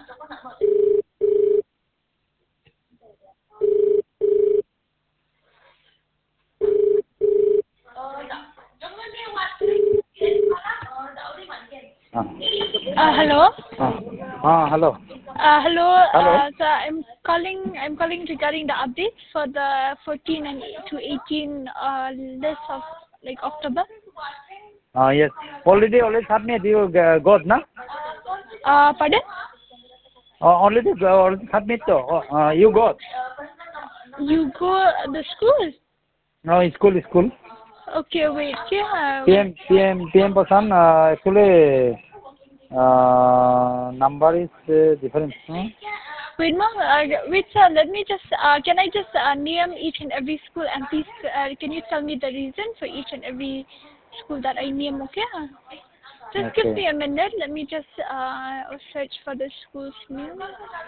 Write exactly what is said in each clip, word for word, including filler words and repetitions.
Uh, Uh, hello. uh, uh, hello. Uh, hello. Hello. Uh, so I'm calling. I'm calling regarding the update for the fourteen and to eighteen uh, list of like October. Uh, yes. Already, already submit. You uh, got na? Uh, pardon? Uh, already, uh, already submit. Uh, uh, you got. You go the school? No, school, school. Okay, wait. Yeah. P M, P M, P M person. Uh, actually, uh, number is uh, different. Hmm? Wait, mom. Uh, wait, sir. Let me just. Uh, can I just uh, name each and every school and please uh, can you tell me the reason for each and every school that I name? Okay. Just give Okay. me a minute. Let me just uh, search for the school's name.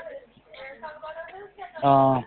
Uh,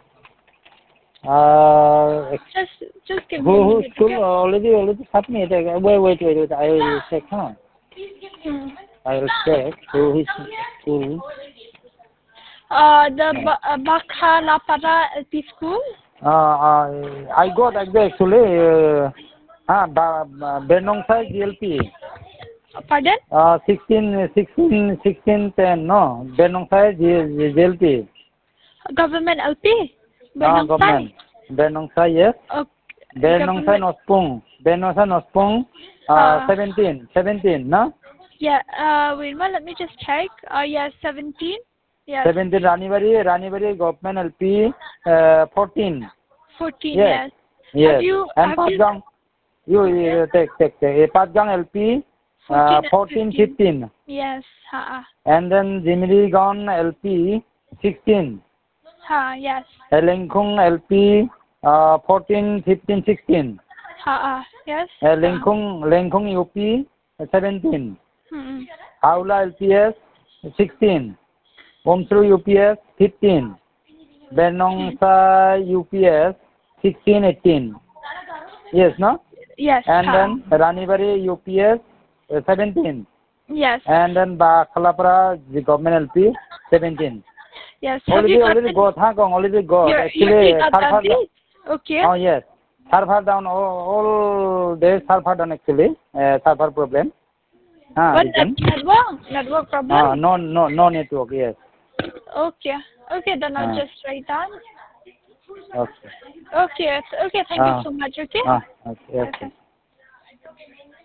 uh, Just, just give who, me a who minute, school okay? already, already submit. Uh, Wait, wait, wait, wait. I will check. Huh? Hmm. I will check. Who is school? Uh, the Uh, ba- uh, Bakha Lapara L P school. uh, I got actually. Uh, ah, ba, ba, Benongsai G L P. Pardon? Uh, sixteen, sixteen, sixteen, ten. No, Benongsai G, G L P. Government L P. Ah, Benong government. Sai. Benongsai, yes. Okay. Benongsai Government. Nospung. Benongsai Nospung. Uh, Uh, seventeen, seventeen. No. yeah. Uh, wait a minute. Let me just check. Uh, yeah, seventeen. Yes. seventeen Ranibari, Ranibari government L P. Uh, fourteen. Fourteen. Yes. Yes. Have Yes. you? And Have you? Patgang. You, you take, take, take. Patgang L P. Uh, Fourteen and fourteen, fifteen. fifteen. Yes. Ha. And then Jimrigon L P. sixteen. Ha. Yes. Lengkung L P. Uh, fourteen, fifteen, sixteen. Ha. Yes. Uh, Ha. Lengkung, Lengkung U P. seventeen. Hmm. Aula L P S. sixteen. Omsru U P S. fifteen. Benongsa U P S. sixteen, eighteen. Yes, no? Yes. And Ha. then Ranibari U P S. Uh, seventeen. Yes. And then Bakhalapara, the government L P. seventeen. Yes. Have Already, you already gotten got, huh? Gong, already got. your your Actually, you got the server down. update? Okay. Oh, yes. Server down, all, all days server down actually. Uh, server problem. Ah, What net reason. network? Network Ah, problem? no, no, no network, yes. Okay. Okay, then I'll Ah, just write down. okay. Okay. Okay. Thank you Ah, so much. Okay. ah, okay, okay. Okay.